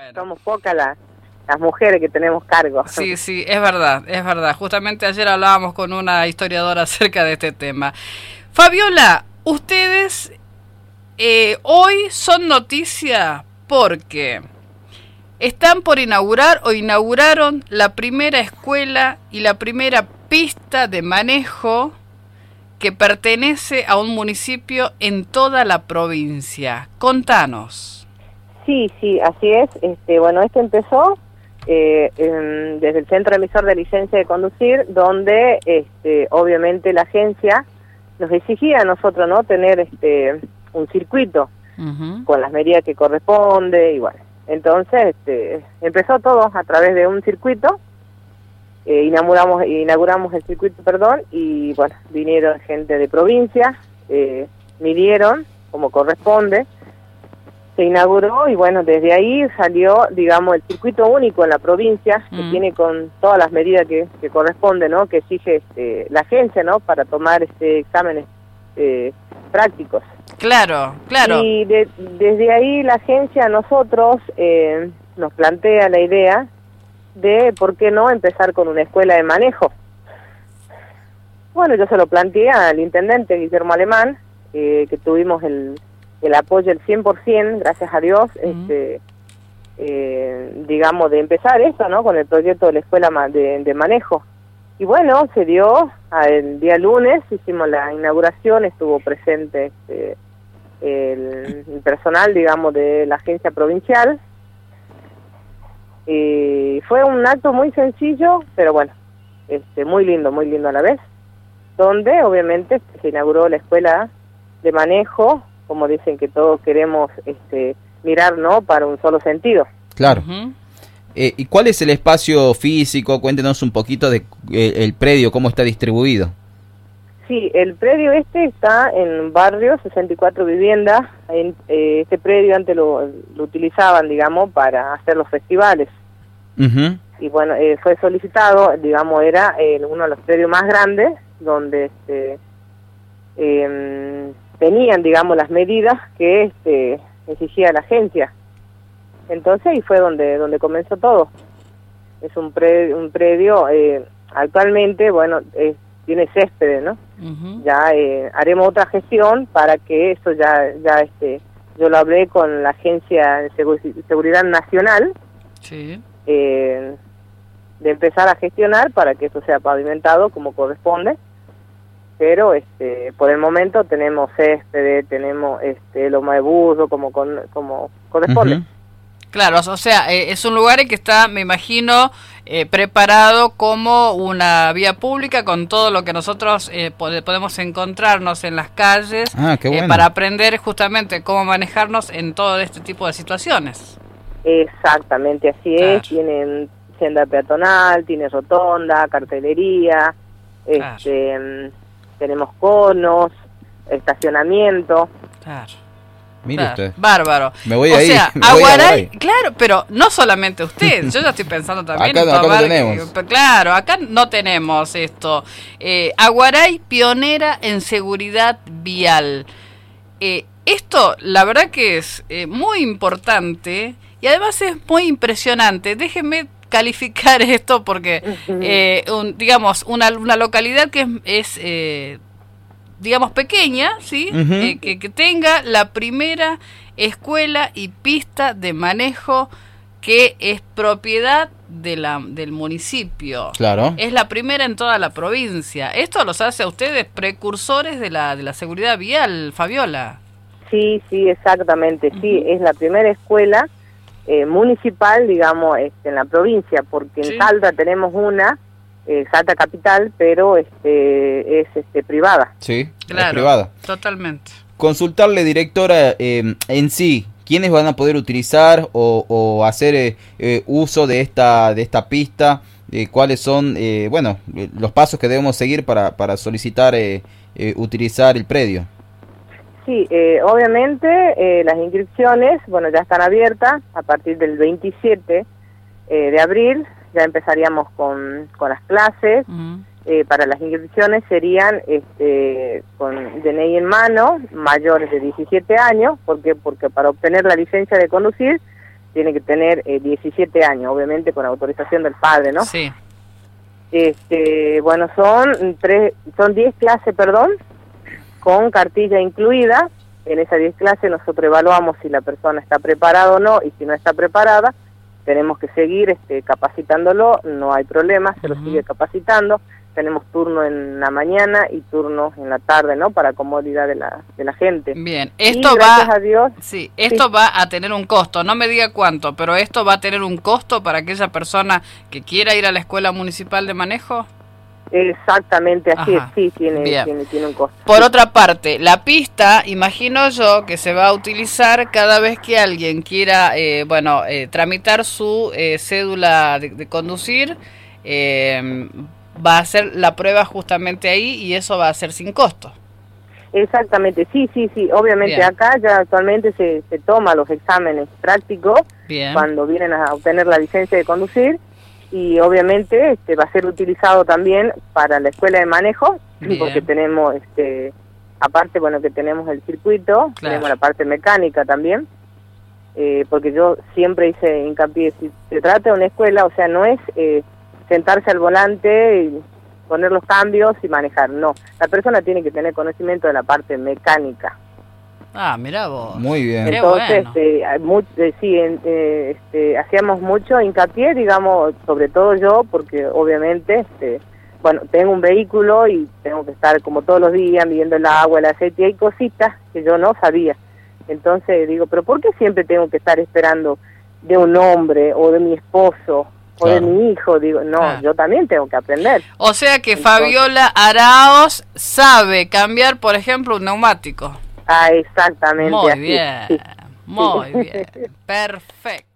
Bueno. Somos pocas las mujeres que tenemos cargo. Sí, sí, es verdad, es verdad. Justamente ayer hablábamos con una historiadora acerca de este tema. Fabiola, ustedes hoy son noticia porque están por inaugurar o inauguraron la primera escuela y la primera pista de manejo que pertenece a un municipio en toda la provincia. Contanos. Sí, así es. Bueno, esto empezó desde el Centro Emisor de Licencia de Conducir, donde obviamente la agencia nos exigía a nosotros, ¿no?, tener un circuito con las medidas que corresponde y bueno. Entonces empezó todo a través de un circuito. Inauguramos el circuito, y bueno, vinieron gente de provincia, midieron como corresponde, se inauguró y bueno, desde ahí salió, digamos, el circuito único en la provincia, que tiene con todas las medidas que corresponden, ¿no?, que exige la agencia, ¿no?, para tomar exámenes prácticos. Claro. Y desde ahí la agencia a nosotros nos plantea la idea de por qué no empezar con una escuela de manejo. Bueno, yo se lo planteé al intendente Guillermo Alemán, que tuvimos el apoyo del 100%, gracias a Dios, digamos, de empezar esto, ¿no?, con el proyecto de la escuela de manejo. Y bueno, se dio el día lunes, hicimos la inauguración, estuvo presente el personal, digamos, de la agencia provincial. Fue un acto muy sencillo, pero bueno, muy lindo a la vez, donde obviamente se inauguró la escuela de manejo, como dicen que todos queremos mirar, ¿no?, para un solo sentido. Claro. ¿Y cuál es el espacio físico? Cuéntenos un poquito de el predio, cómo está distribuido. Sí, el predio está en barrio, 64 viviendas. Este predio antes lo utilizaban, digamos, para hacer los festivales. Y bueno, fue solicitado, digamos, era uno de los predios más grandes, donde tenían, digamos, las medidas que exigía la agencia. Entonces ahí fue donde comenzó todo. Es un predio actualmente, bueno, tiene césped, ¿no? Ya haremos otra gestión para que eso ya yo lo hablé con la Agencia de Seguridad Nacional, sí, de empezar a gestionar para que eso sea pavimentado como corresponde. Pero por el momento tenemos césped, tenemos loma de burro como corresponde. Claro, o sea, es un lugar en que está, me imagino, preparado como una vía pública con todo lo que nosotros podemos encontrarnos en las calles, qué bueno, para aprender justamente cómo manejarnos en todo este tipo de situaciones. Exactamente, así claro. Es. Tienen senda peatonal, tiene rotonda, cartelería, claro. Tenemos conos, estacionamiento. Claro. Mire usted. Bárbaro. Me voy o ahí. sea, Aguaray, claro, pero no solamente usted, yo ya estoy pensando también acá, en tomar, no tenemos. Claro, acá no tenemos esto. Aguaray, pionera en seguridad vial. Esto, la verdad que es muy importante y además es muy impresionante. Déjenme calificar esto porque, digamos, una localidad que es digamos, pequeña, ¿sí? Que tenga la primera escuela y pista de manejo que es propiedad del municipio. Claro. Es la primera en toda la provincia. Esto los hace a ustedes precursores de la seguridad vial, Fabiola. Sí, exactamente. Sí, es la primera escuela municipal, digamos, en la provincia, porque en Salta tenemos una, Salta Capital, pero es privada. Sí, claro, es privada. Totalmente. Consultarle, directora, en sí, ¿quiénes van a poder utilizar o hacer uso de esta pista? ¿Cuáles son, los pasos que debemos seguir para solicitar utilizar el predio? Sí, obviamente las inscripciones, bueno, ya están abiertas a partir del 27 de abril. Ya empezaríamos con las clases. Para las inscripciones serían con DNI en mano, mayores de 17 años, porque para obtener la licencia de conducir tiene que tener 17 años, obviamente con autorización del padre, ¿no? Sí. Bueno, son 10 clases, perdón, con cartilla incluida. En esas 10 clases nosotros evaluamos si la persona está preparada o no, y si no está preparada, tenemos que seguir capacitándolo, no hay problema, se lo sigue capacitando. Tenemos turno en la mañana y turnos en la tarde, ¿no? Para comodidad de la gente. Bien, esto gracias a Dios, esto va a tener un costo, no me diga cuánto, pero esto va a tener un costo para aquella persona que quiera ir a la Escuela Municipal de Manejo. Exactamente, así Ajá. es, sí, tiene un costo. Por otra parte, la pista, imagino yo, que se va a utilizar cada vez que alguien quiera, tramitar su cédula de conducir, va a hacer la prueba justamente ahí y eso va a ser sin costo. Exactamente, sí, obviamente. Bien. Acá ya actualmente se toma los exámenes prácticos. Bien. Cuando vienen a obtener la licencia de conducir, y obviamente va a ser utilizado también para la escuela de manejo. Bien. Porque tenemos, aparte, bueno, que tenemos el circuito, tenemos la parte mecánica también, porque yo siempre hice hincapié, si se trata de una escuela, o sea, no es sentarse al volante y poner los cambios y manejar, no. La persona tiene que tener conocimiento de la parte mecánica. Ah, mirá vos. Muy bien. Entonces, hacíamos mucho hincapié, digamos, sobre todo yo, porque obviamente, tengo un vehículo y tengo que estar como todos los días midiendo el agua, el aceite, y hay cositas que yo no sabía. Entonces digo, pero ¿por qué siempre tengo que estar esperando de un hombre o de mi esposo? O de mi hijo? Digo, no, yo también tengo que aprender. O sea que Fabiola Araos sabe cambiar, por ejemplo, un neumático. Ah, exactamente. Muy bien, muy bien. Perfecto.